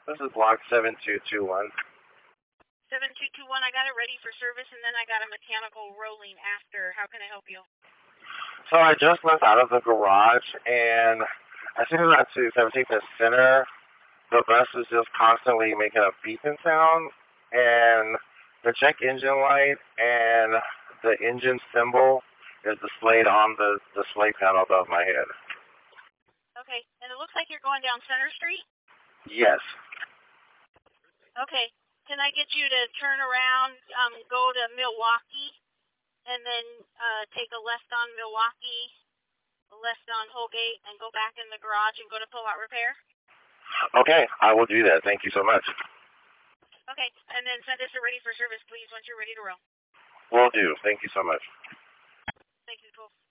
This is block 7221. 7221, I got it ready for service, and then I got a mechanical rolling after. How can I help you? So I just left out of the garage, and as soon as I got to 17th and Center, the bus was just constantly making a beeping sound, and the check engine light and the engine symbol is displayed on the display panel above my head. Okay, and it looks like you're going down Center Street? Yes. Okay, can I get you to turn around, go to Milwaukee, and then take a left on Milwaukee, a left on Holgate, and go back in the garage and go to pull-out repair? Okay, I will do that. Thank you so much. Okay, and then send us a ready for service, please, once you're ready to roll. Will do. Thank you so much. Thank you, Nicole.